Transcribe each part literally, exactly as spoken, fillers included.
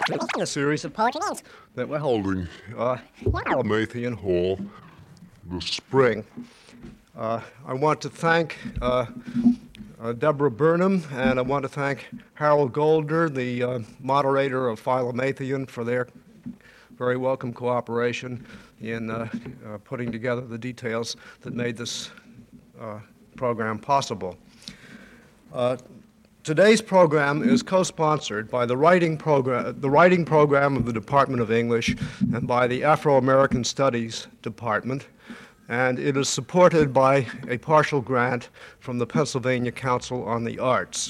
a series of parties that we're holding uh, at Mathian Hall this spring. Uh, I want to thank uh, uh, Deborah Burnham, and I want to thank Harold Goldner, the uh, moderator of Philomathian, for their very welcome cooperation in uh, uh, putting together the details that made this uh, program possible. Uh, today's program is co-sponsored by the writing program, the writing program of the Department of English and by the Afro-American Studies Department, and it is supported by a partial grant from the Pennsylvania Council on the Arts.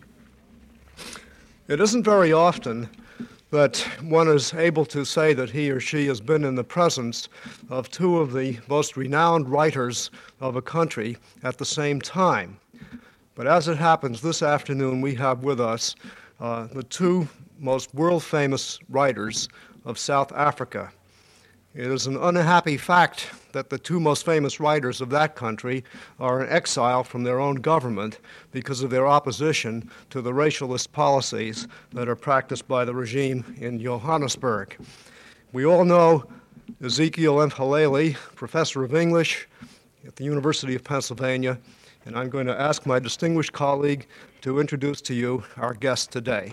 It isn't very often that one is able to say that he or she has been in the presence of two of the most renowned writers of a country at the same time. But as it happens, this afternoon we have with us uh, the two most world-famous writers of South Africa. It is an unhappy fact that the two most famous writers of that country are in exile from their own government because of their opposition to the racialist policies that are practiced by the regime in Johannesburg. We all know Ezekiel Mhalele, professor of English at the University of Pennsylvania, and I'm going to ask my distinguished colleague to introduce to you our guest today.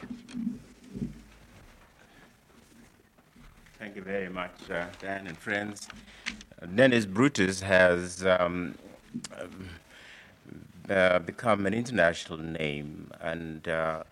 Thank you very much, uh, Dan and friends. Uh, Dennis Brutus has um, uh, become an international name, and uh,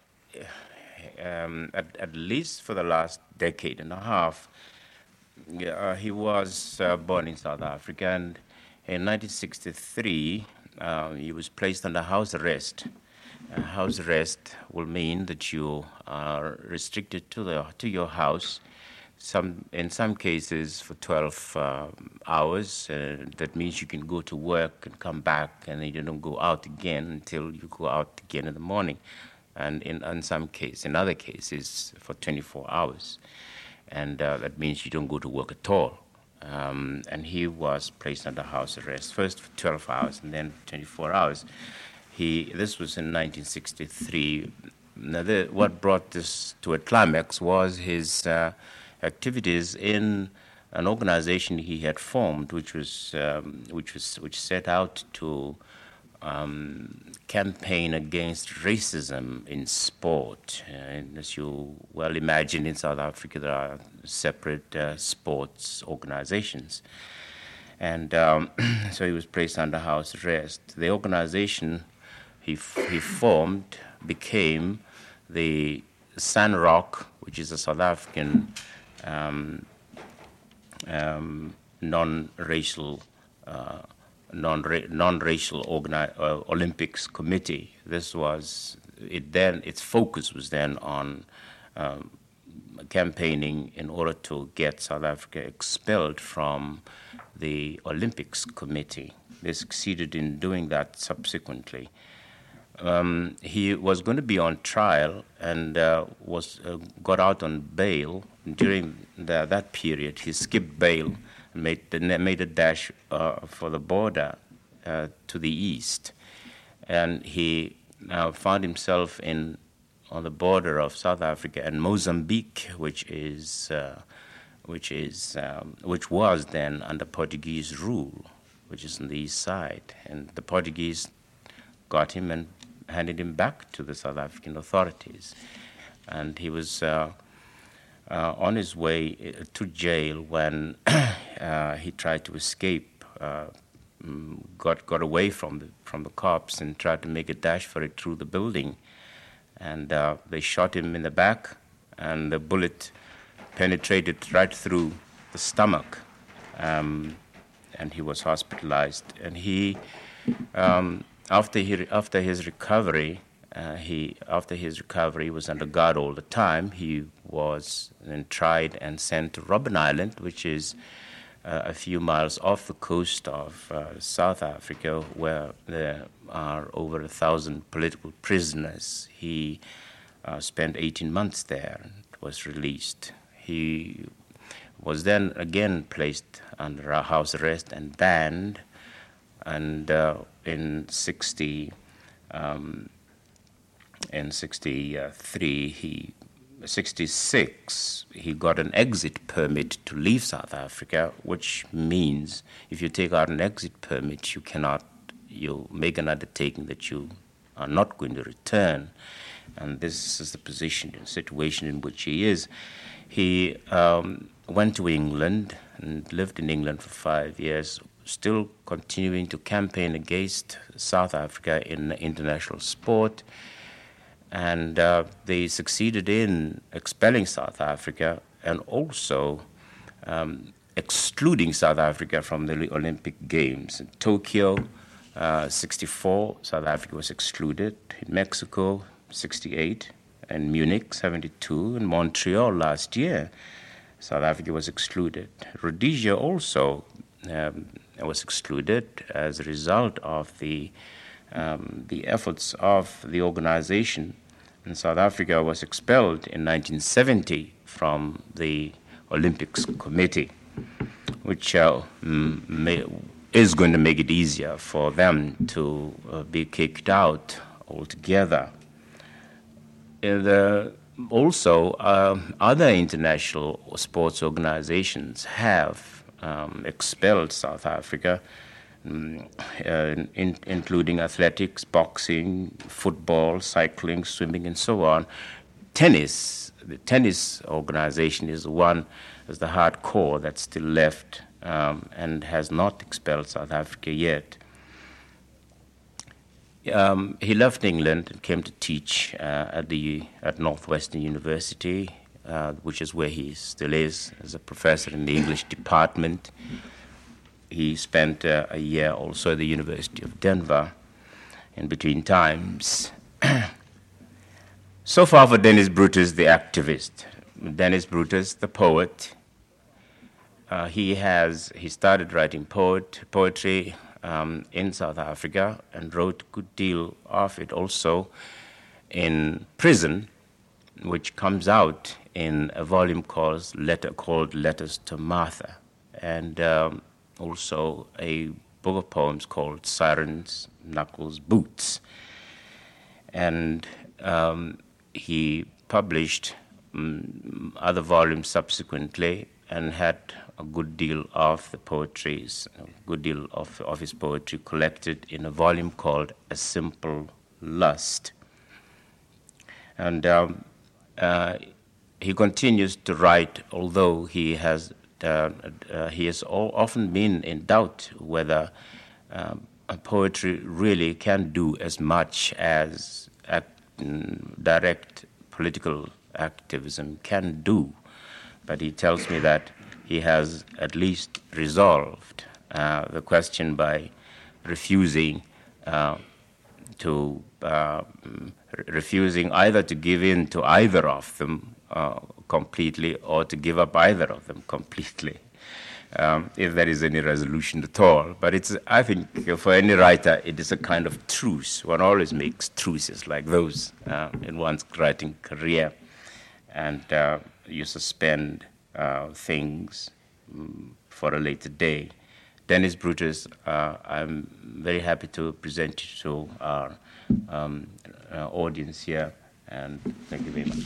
um, at, at least for the last decade and a half, uh, he was uh, born in South Africa, and in nineteen sixty-three, uh, he was placed under house arrest. Uh, house arrest will mean that you are restricted to, the, to your house. Some, in some cases, for twelve uh, hours. Uh, that means you can go to work and come back, and then you don't go out again until you go out again in the morning. And in, in some cases, in other cases, for twenty-four hours. And uh, that means you don't go to work at all. Um, and he was placed under house arrest, first for twelve hours and then twenty-four hours. He, this was in nineteen sixty-three. Now, the, what brought this to a climax was his Uh, activities in an organization he had formed, which was um, which was which set out to um, campaign against racism in sport. Uh, and as you well imagine, in South Africa there are separate uh, sports organizations, and um, so he was placed under house arrest. The organization he f- he formed became the SANROC, which is a South African Um, um, non-racial, uh, non-ra- non-racial organi- uh, Olympics Committee. This was it. Then its focus was then on um, campaigning in order to get South Africa expelled from the Olympics Committee. They succeeded in doing that subsequently. Um, he was going to be on trial and uh, was uh, got out on bail. During the, that period, he skipped bail and made, the, made a dash uh, for the border uh, to the east. And he uh, found himself in on the border of South Africa and Mozambique, which is uh, which is um, which was then under Portuguese rule, which is on the east side. And the Portuguese got him and handed him back to the South African authorities. And he was uh, uh, on his way to jail when uh, he tried to escape, uh, got got away from the from the cops and tried to make a dash for it through the building. And uh, they shot him in the back, and the bullet penetrated right through the stomach. Um, and he was hospitalized. And he, um, after he, after his recovery, uh, he after his recovery he was under guard all the time. He was then tried and sent to Robben Island, which is uh, a few miles off the coast of uh, South Africa, where there are over a thousand political prisoners. He uh, spent eighteen months there and was released. He was then again placed under a house arrest and banned, and uh, in sixty, um, in sixty-three he sixty-six, he got an exit permit to leave South Africa, which means if you take out an exit permit, you cannot, you make an undertaking that you are not going to return. And this is the position and situation in which he is. He um, went to England and lived in England for five years, still continuing to campaign against South Africa in international sport. And uh, they succeeded in expelling South Africa and also um, excluding South Africa from the Olympic Games. In Tokyo, uh, sixty-four, South Africa was excluded. In Mexico, sixty-eight. In Munich, seventy-two. In Montreal last year, South Africa was excluded. Rhodesia also um, was excluded as a result of the Um, the efforts of the organization. And South Africa was expelled in nineteen seventy from the Olympics Committee, which uh, may, is going to make it easier for them to uh, be kicked out altogether. Uh, the, also, uh, other international sports organizations have um, expelled South Africa, Um, uh, in, including athletics, boxing, football, cycling, swimming, and so on. Tennis, the tennis organization is the one, is the hardcore that's still left um, and has not expelled South Africa yet. Um, he left England and came to teach uh, at the at Northwestern University, uh, which is where he still is as a professor in the English department. He spent uh, a year also at the University of Denver in between times. So far for Dennis Brutus, the activist. Dennis Brutus, the poet. Uh, he has, he started writing poet, poetry um, in South Africa and wrote a good deal of it also in prison, which comes out in a volume called, letter, called Letters to Martha. And um, also a book of poems called Sirens, Knuckles, Boots. And um, he published um, other volumes subsequently and had a good deal of the poetries, a good deal of, of his poetry collected in a volume called A Simple Lust. And um, uh, he continues to write, although he has Uh, uh, he has all, often been in doubt whether um, poetry really can do as much as act, mm, direct political activism can do. But he tells me that he has at least resolved uh, the question by refusing uh, to uh, refusing either to give in to either of them uh, completely or to give up either of them completely, um, if there is any resolution at all. But it's, I think, for any writer, it is a kind of truce. One always makes truces like those uh, in one's writing career, and uh, you suspend uh, things um, for a later day. Dennis Brutus, uh, I'm very happy to present you to our um, uh, audience here, and thank you very much.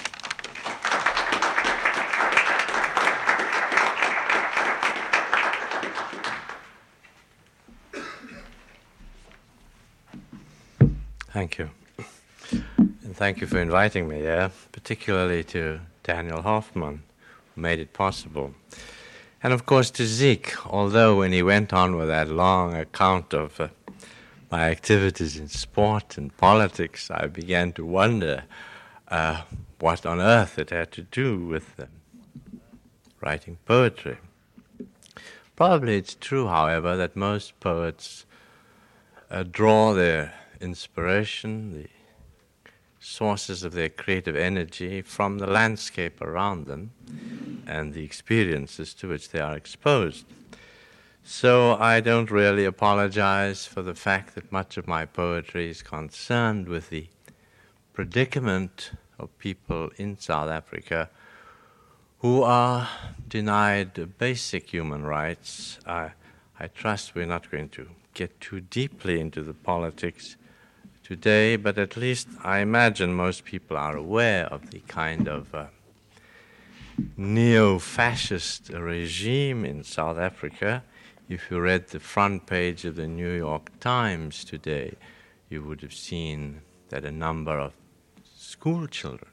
Thank you. And thank you for inviting me here, particularly to Daniel Hoffman, who made it possible. And of course to Zeke, although when he went on with that long account of uh, my activities in sport and politics, I began to wonder uh, what on earth it had to do with uh, writing poetry. Probably it's true, however, that most poets uh, draw their inspiration, the sources of their creative energy from the landscape around them and the experiences to which they are exposed. So I don't really apologize for the fact that much of my poetry is concerned with the predicament of people in South Africa who are denied basic human rights. I, I trust we're not going to get too deeply into the politics today, but at least I imagine most people are aware of the kind of uh, neo-fascist regime in South Africa. If you read the front page of the New York Times today, you would have seen that a number of school children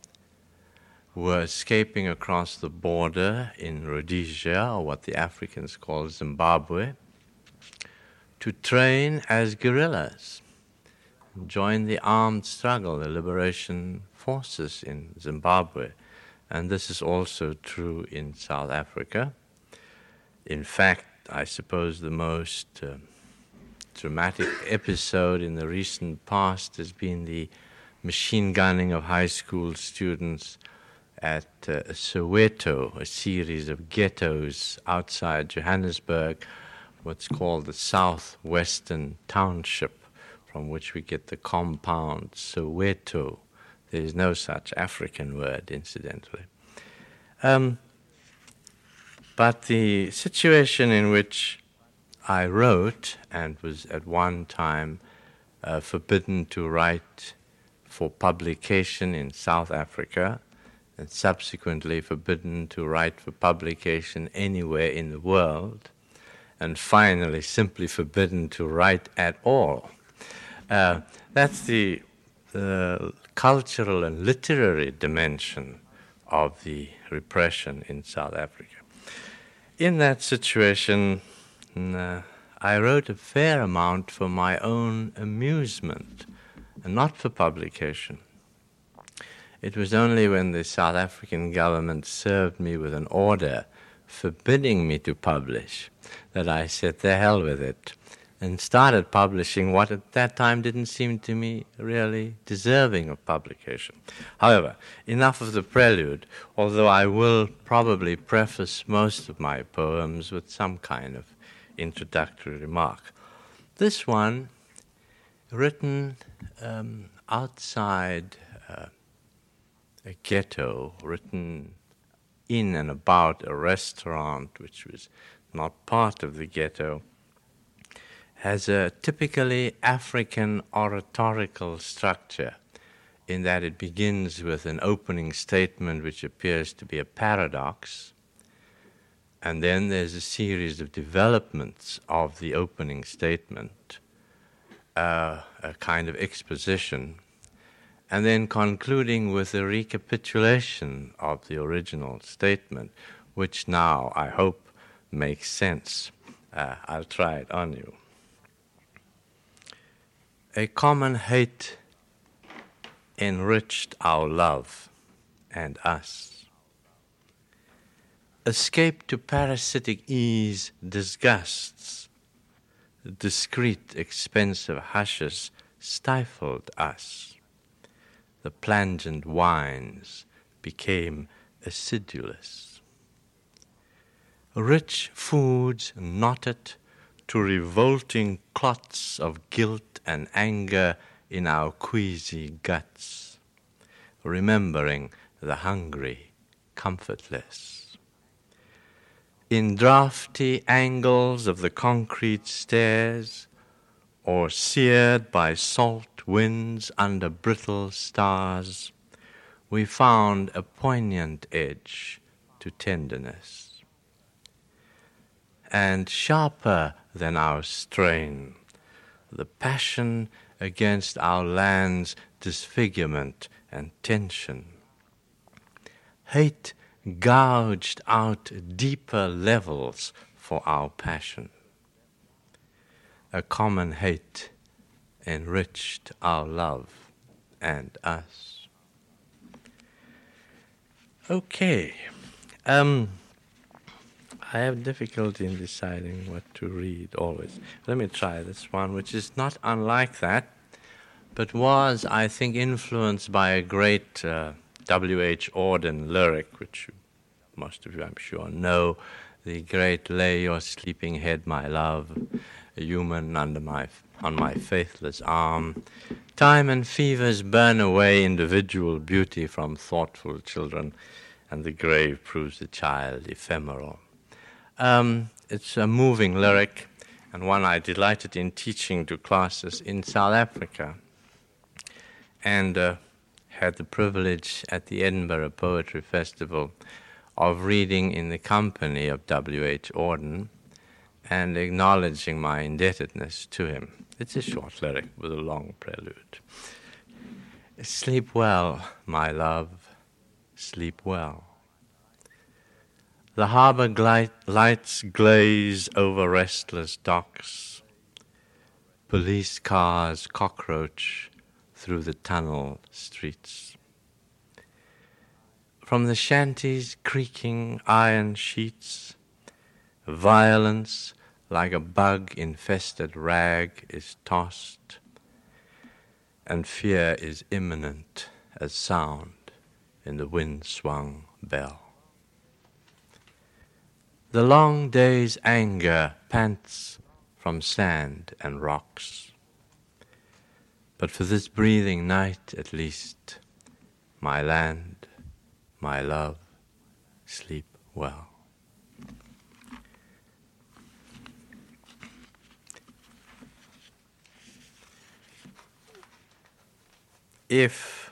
were escaping across the border in Rhodesia, or what the Africans call Zimbabwe, to train as guerrillas, join the armed struggle, the liberation forces in Zimbabwe. And this is also true in South Africa. In fact, I suppose the most uh, dramatic episode in the recent past has been the machine gunning of high school students at uh, Soweto, a series of ghettos outside Johannesburg, what's called the Southwestern Township, from which we get the compound Soweto. There is no such African word, incidentally. Um, but the situation in which I wrote and was at one time uh, forbidden to write for publication in South Africa, and subsequently forbidden to write for publication anywhere in the world, and finally simply forbidden to write at all. Uh, that's the, the cultural and literary dimension of the repression in South Africa. In that situation, uh, I wrote a fair amount for my own amusement, and not for publication. It was only when the South African government served me with an order forbidding me to publish that I said, the hell with it, and started publishing what at that time didn't seem to me really deserving of publication. However, enough of the prelude, although I will probably preface most of my poems with some kind of introductory remark. This one, written um, outside uh, a ghetto, written in and about a restaurant which was not part of the ghetto, has a typically African oratorical structure in that it begins with an opening statement which appears to be a paradox, and then there's a series of developments of the opening statement, uh, a kind of exposition, and then concluding with a recapitulation of the original statement, which now, I hope, makes sense. Uh, I'll try it on you. A common hate enriched our love and us. Escape to parasitic ease disgusts. Discreet, expensive hushes stifled us. The plangent wines became acidulous. Rich foods knotted to revolting clots of guilt and anger in our queasy guts, remembering the hungry, comfortless. In draughty angles of the concrete stairs, or seared by salt winds under brittle stars, we found a poignant edge to tenderness. And sharper than our strain, the passion against our land's disfigurement and tension. Hate gouged out deeper levels for our passion. A common hate enriched our love and us. Okay. Um, I have difficulty in deciding what to read always. Let me try this one, which is not unlike that, but was, I think, influenced by a great uh, W H Auden lyric, which most of you, I'm sure, know, the great "Lay your sleeping head, my love, a human under my on my faithless arm. Time and fevers burn away individual beauty from thoughtful children, and the grave proves the child ephemeral." Um, it's a moving lyric, and one I delighted in teaching to classes in South Africa. and uh, had the privilege at the Edinburgh Poetry Festival of reading in the company of W H Auden and acknowledging my indebtedness to him. It's a short lyric with a long prelude. Sleep well, my love, sleep well. The harbor gli- lights glaze over restless docks. Police cars cockroach through the tunnel streets. From the shanties' creaking iron sheets, violence like a bug-infested rag is tossed, and fear is imminent as sound in the wind-swung bell. The long day's anger pants from sand and rocks, but for this breathing night at least, my land, my love, sleep well. If,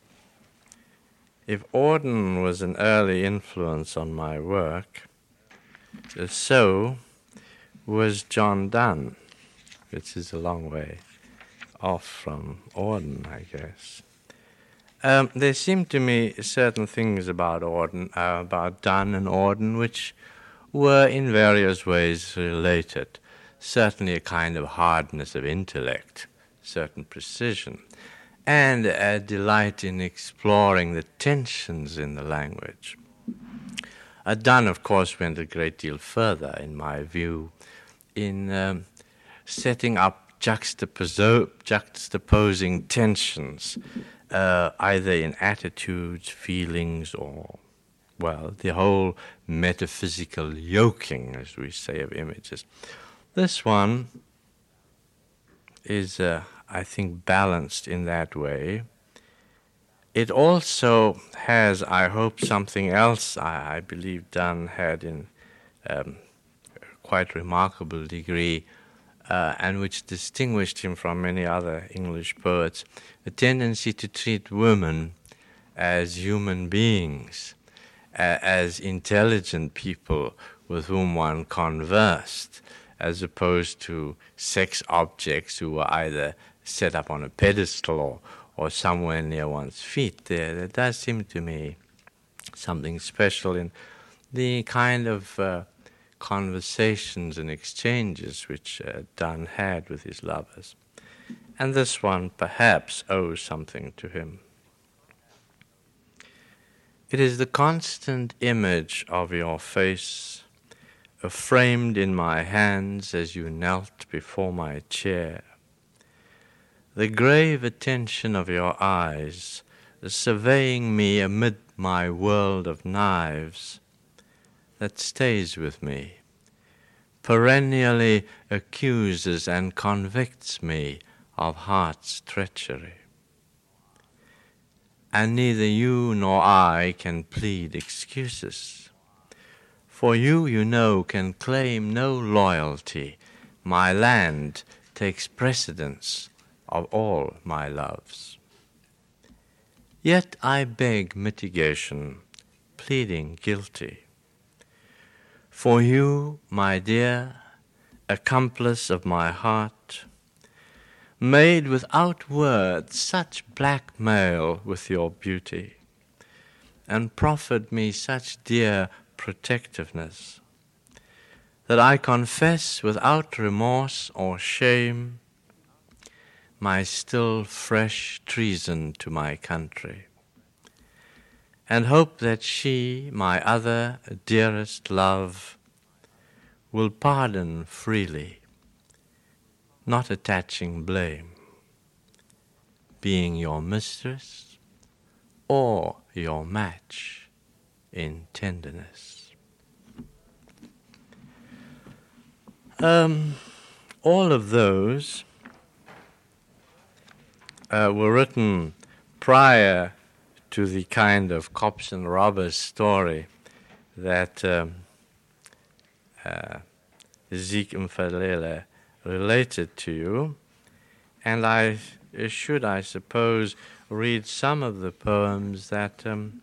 if Auden was an early influence on my work, so was John Donne, which is a long way off from Auden, I guess. Um, there seem to me certain things about Auden, uh, about Donne and Auden, which were in various ways related. Certainly a kind of hardness of intellect, certain precision, and a delight in exploring the tensions in the language. Uh, Donne, of course, went a great deal further, in my view, in um, setting up juxtaposo- juxtaposing tensions, uh, either in attitudes, feelings, or, well, the whole metaphysical yoking, as we say, of images. This one is, uh, I think, balanced in that way. It also has, I hope, something else I, I believe Donne had in um, quite remarkable degree, uh, and which distinguished him from many other English poets, a tendency to treat women as human beings, uh, as intelligent people with whom one conversed, as opposed to sex objects who were either set up on a pedestal or, or somewhere near one's feet. There, there does seem to me something special in the kind of uh, conversations and exchanges which uh, Donne had with his lovers. And this one perhaps owes something to him. It is the constant image of your face, uh, framed in my hands as you knelt before my chair. The grave attention of your eyes, surveying me amid my world of knives, that stays with me, perennially accuses and convicts me of heart's treachery. And neither you nor I can plead excuses. For you, you know, can claim no loyalty. My land takes precedence of all my loves. Yet I beg mitigation, pleading guilty. For you, my dear, accomplice of my heart, made without words such blackmail with your beauty, and proffered me such dear protectiveness, that I confess without remorse or shame my still fresh treason to my country, and hope that she, my other dearest love, will pardon freely, not attaching blame, being your mistress or your match in tenderness. Um, all of those uh, were written prior to the kind of cops and robbers story that um, uh, Zeke Mfalele related to you, and I uh, should, I suppose, read some of the poems that, um,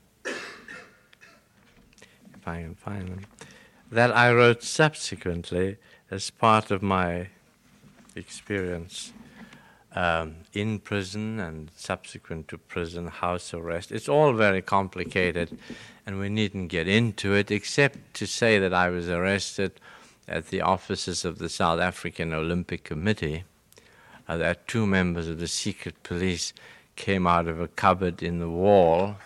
if I can find them, that I wrote subsequently as part of my experience um, in prison and subsequent to prison, house arrest. It's all very complicated, and we needn't get into it, except to say that I was arrested at the offices of the South African Olympic Committee. Uh, that two members of the secret police came out of a cupboard in the wall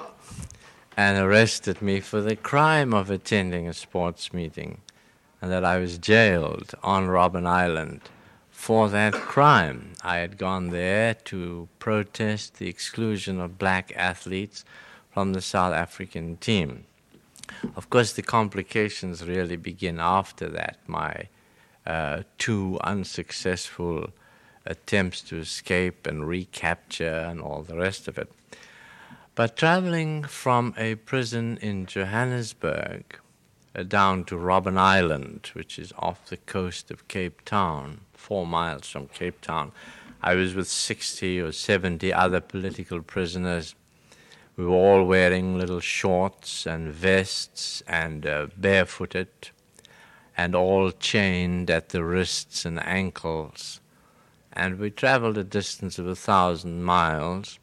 and arrested me for the crime of attending a sports meeting, and that I was jailed on Robben Island for that crime. I had gone there to protest the exclusion of black athletes from the South African team. Of course, the complications really begin after that. My uh, two unsuccessful attempts to escape and recapture and all the rest of it. But traveling from a prison in Johannesburg uh, down to Robben Island, which is off the coast of Cape Town, four miles from Cape Town, I was with sixty or seventy other political prisoners. We were all wearing little shorts and vests and uh, barefooted, and all chained at the wrists and ankles. And we traveled a distance of a thousand miles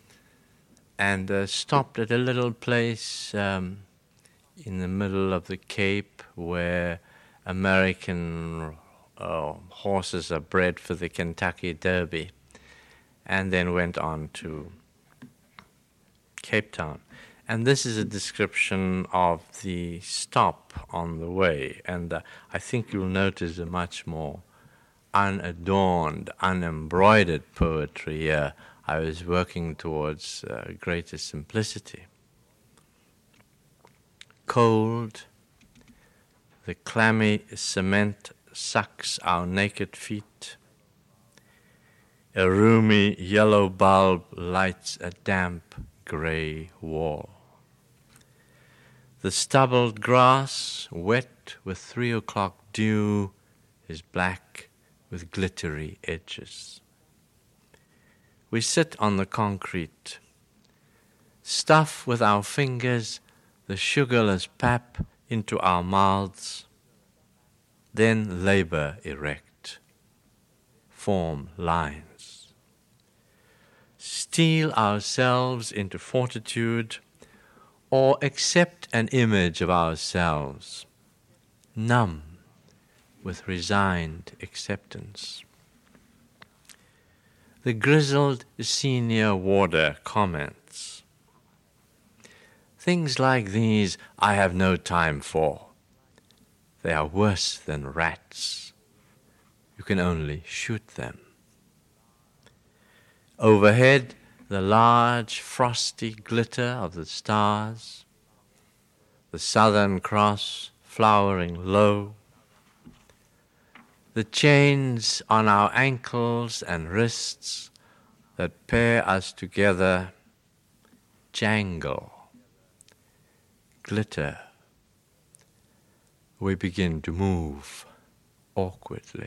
and uh, stopped at a little place um, in the middle of the Cape where American uh, horses are bred for the Kentucky Derby, and then went on to Cape Town. And this is a description of the stop on the way, and uh, I think you'll notice a much more unadorned, unembroidered poetry here. I was working towards uh, greater simplicity. Cold, the clammy cement sucks our naked feet. A roomy yellow bulb lights a damp grey wall. The stubbled grass, wet with three o'clock dew, is black with glittery edges. We sit on the concrete, stuff with our fingers the sugarless pap into our mouths, then labor erect, form lines, steel ourselves into fortitude, or accept an image of ourselves, numb with resigned acceptance. The grizzled senior warder comments, "Things like these I have no time for. They are worse than rats. You can only shoot them." Overhead, the large frosty glitter of the stars, the Southern Cross flowering low, the chains on our ankles and wrists that pair us together jangle, glitter. We begin to move awkwardly.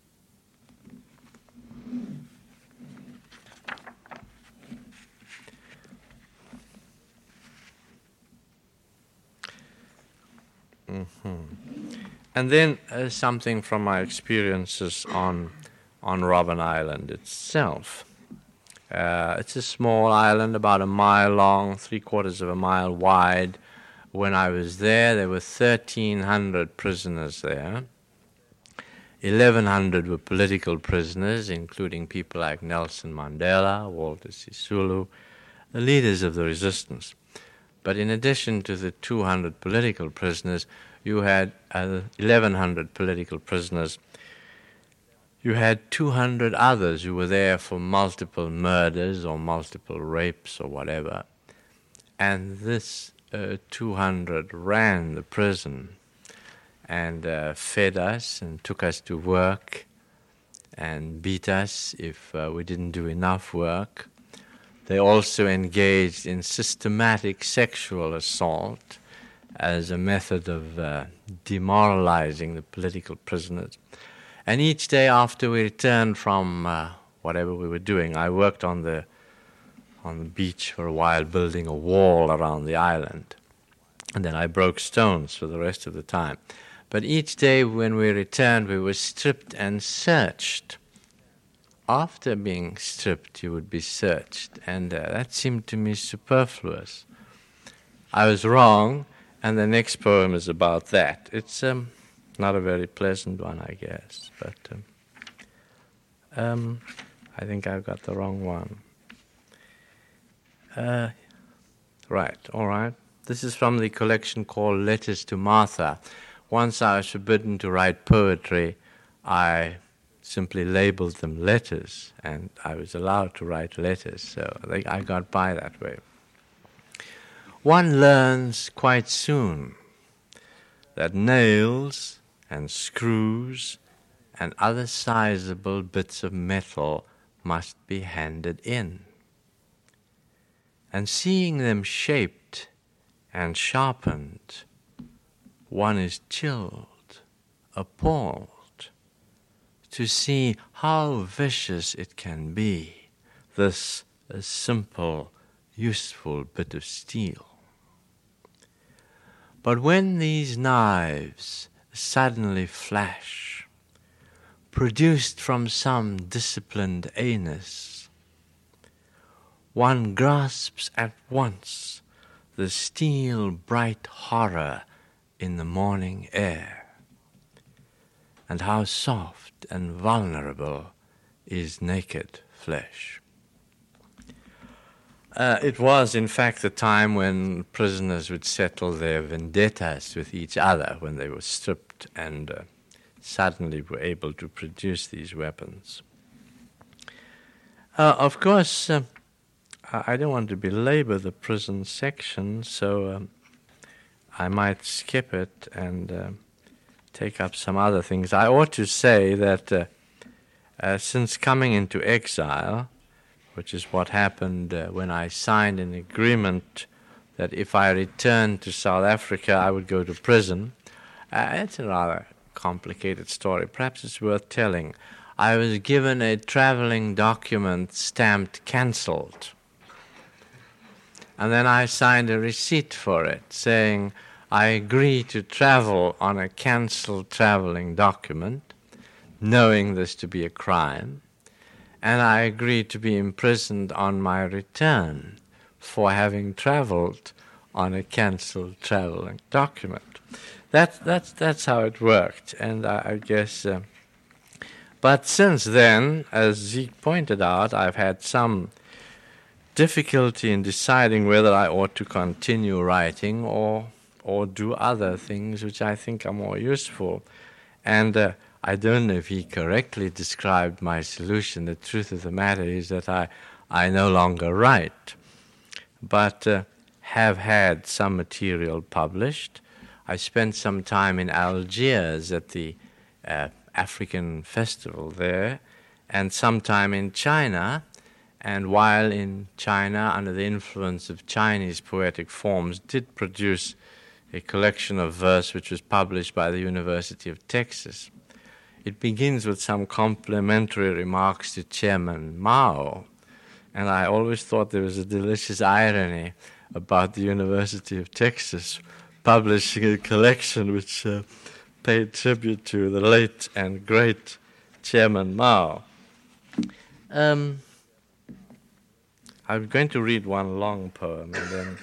Mm-hmm. And then uh, something from my experiences on on Robben Island itself. Uh, it's a small island, about a mile long, three quarters of a mile wide. When I was there, there were thirteen hundred prisoners there. eleven hundred were political prisoners, including people like Nelson Mandela, Walter Sisulu, the leaders of the resistance. But in addition to the two hundred political prisoners, you had uh, eleven hundred political prisoners. You had two hundred others who were there for multiple murders or multiple rapes or whatever. And this uh, two hundred ran the prison and uh, fed us and took us to work and beat us if uh, we didn't do enough work. They also engaged in systematic sexual assault as a method of uh, demoralizing the political prisoners. And each day after we returned from uh, whatever we were doing. I worked on the on the beach for a while, building a wall around the island. And then I broke stones for the rest of the time. But each day when we returned, we were stripped and searched. After being stripped, you would be searched. And uh, that seemed to me superfluous. I was wrong, and the next poem is about that. It's um, not a very pleasant one, I guess. But um, um, I think I've got the wrong one. Uh, right, all right. This is from the collection called Letters to Martha. Once I was forbidden to write poetry, I simply labeled them letters, and I was allowed to write letters, so I think I got by that way. One learns quite soon that nails and screws and other sizable bits of metal must be handed in. And seeing them shaped and sharpened, one is chilled, appalled, to see how vicious it can be, this a simple, useful bit of steel. But when these knives suddenly flash, produced from some disciplined anus, one grasps at once the steel-bright horror in the morning air, and how soft and vulnerable is naked flesh. Uh, it was, in fact, the time when prisoners would settle their vendettas with each other, when they were stripped and uh, suddenly were able to produce these weapons. Uh, of course, uh, I don't want to belabor the prison section, so um, I might skip it and uh, take up some other things. I ought to say that uh, uh, since coming into exile, which is what happened uh, when I signed an agreement that if I returned to South Africa, I would go to prison. Uh, it's a rather complicated story. Perhaps it's worth telling. I was given a traveling document stamped cancelled. And then I signed a receipt for it saying, I agree to travel on a cancelled traveling document, knowing this to be a crime, and I agree to be imprisoned on my return for having traveled on a cancelled traveling document. That, that's, that's how it worked, and I, I guess... Uh, but since then, as Zeke pointed out, I've had some difficulty in deciding whether I ought to continue writing or or do other things which I think are more useful. And uh, I don't know if he correctly described my solution. The truth of the matter is that I, I no longer write, but uh, have had some material published. I spent some time in Algiers at the uh, African festival there, and some time in China. And while in China, under the influence of Chinese poetic forms, did produce a collection of verse which was published by the University of Texas. It begins with some complimentary remarks to Chairman Mao, and I always thought there was a delicious irony about the University of Texas publishing a collection which uh, paid tribute to the late and great Chairman Mao. Um, I'm going to read one long poem, and then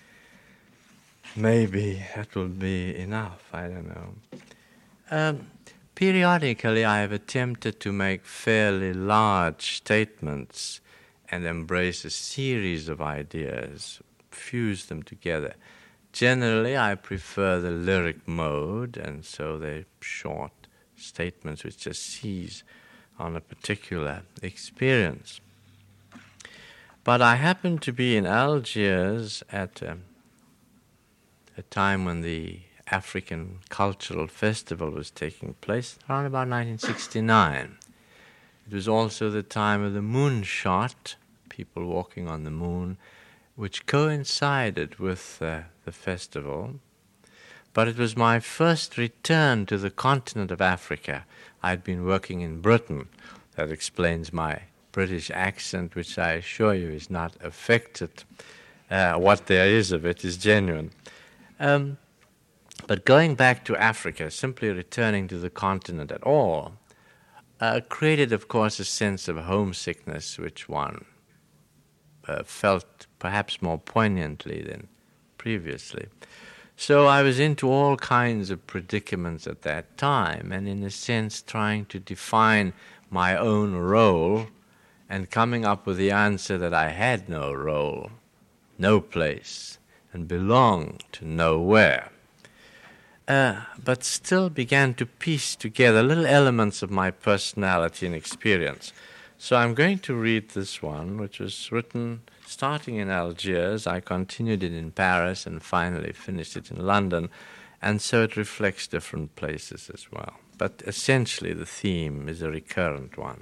maybe that will be enough, I don't know. Um, periodically I have attempted to make fairly large statements and embrace a series of ideas, fuse them together. Generally I prefer the lyric mode, and so they're short statements which just seize on a particular experience. But I happened to be in Algiers at um, a time when the African Cultural Festival was taking place, around about nineteen sixty-nine. It was also the time of the moonshot, people walking on the moon, which coincided with uh, the festival. But it was my first return to the continent of Africa. I'd been working in Britain. That explains my British accent, which I assure you is not affected. Uh, what there is of it is genuine. Um, but going back to Africa, simply returning to the continent at all, uh, created, of course, a sense of homesickness, which one uh, felt perhaps more poignantly than previously. So I was into all kinds of predicaments at that time, and in a sense trying to define my own role and coming up with the answer that I had no role, no place, and belonged to nowhere. Uh, but still began to piece together little elements of my personality and experience. So I'm going to read this one, which was written starting in Algiers. I continued it in Paris and finally finished it in London, and so it reflects different places as well. But essentially the theme is a recurrent one.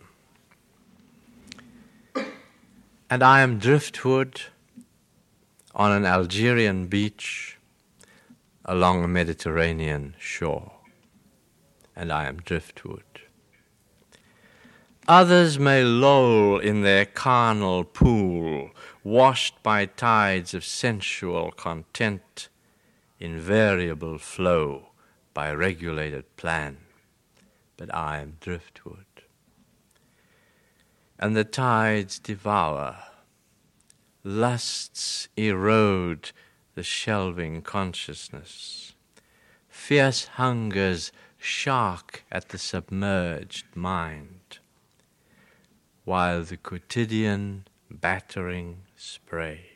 And I am driftwood on an Algerian beach along a Mediterranean shore, and I am driftwood. Others may loll in their carnal pool, washed by tides of sensual content, in variable flow by regulated plan, but I am driftwood. And the tides devour, lusts erode the shelving consciousness, fierce hungers shark at the submerged mind, while the quotidian battering spray.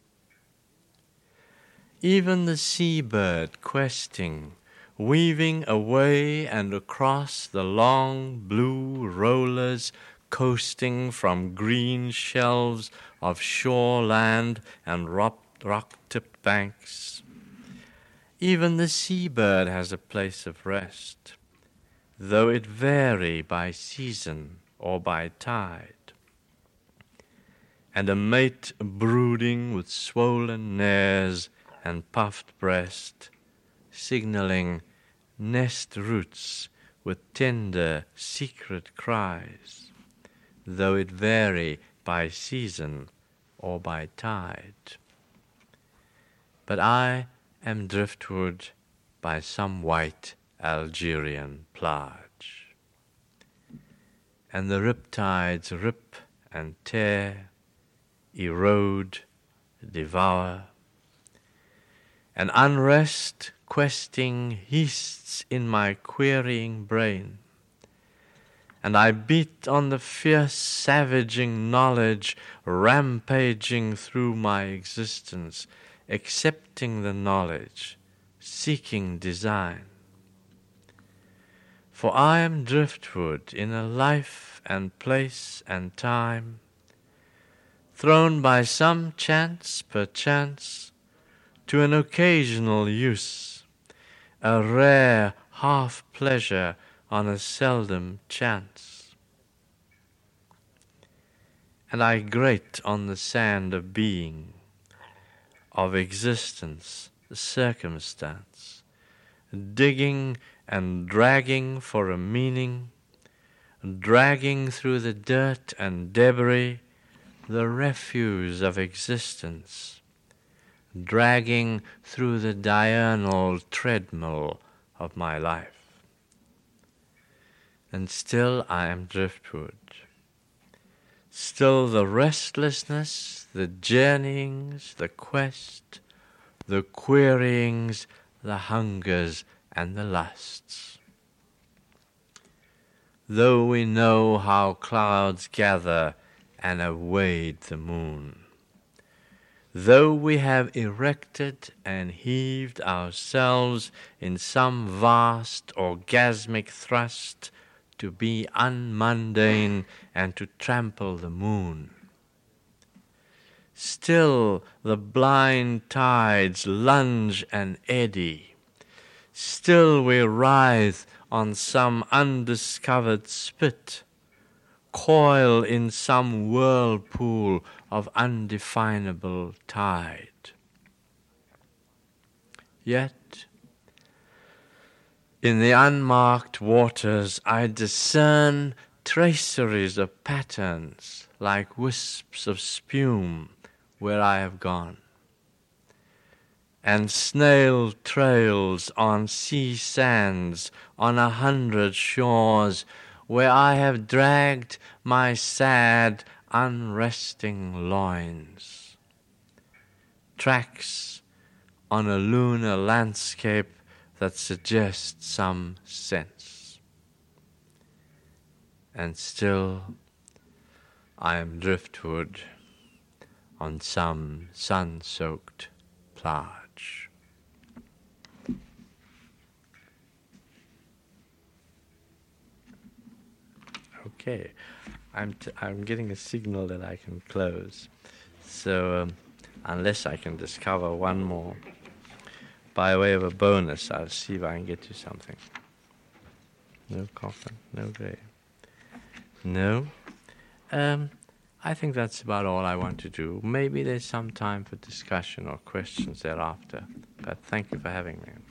Even the seabird questing, weaving away and across the long blue rollers coasting from green shelves of shoreland and rock-tipped banks. Even the seabird has a place of rest, though it vary by season or by tide. And a mate brooding with swollen nares and puffed breast, signaling nest roots with tender secret cries, though it vary by season or by tide. But I am driftwood by some white Algerian plage, and the riptides rip and tear, erode, devour, and unrest questing heasts in my querying brain, and I beat on the fierce savaging knowledge rampaging through my existence, accepting the knowledge, seeking design. For I am driftwood in a life and place and time, thrown by some chance perchance to an occasional use, a rare half-pleasure on a seldom chance. And I grate on the sand of being, of existence, circumstance, digging and dragging for a meaning, dragging through the dirt and debris the refuse of existence, dragging through the diurnal treadmill of my life. And still I am driftwood. Still the restlessness, the journeyings, the quest, the queryings, the hungers, and the lusts. Though we know how clouds gather and await the moon, though we have erected and heaved ourselves in some vast orgasmic thrust to be unmundane and to trample the moon, still the blind tides lunge and eddy, still we writhe on some undiscovered spit, coil in some whirlpool of undefinable tide. Yet, in the unmarked waters I discern traceries of patterns like wisps of spume where I have gone, and snail trails on sea sands on a hundred shores where I have dragged my sad, unresting loins. Tracks on a lunar landscape that suggests some sense. And still I am driftwood on some sun-soaked plage. Okay, I'm t- I'm getting a signal that I can close. So um, unless I can discover one more by way of a bonus, I'll see if I can get you something. No coffin, no grave. No? Um, I think that's about all I want to do. Maybe there's some time for discussion or questions thereafter. But thank you for having me.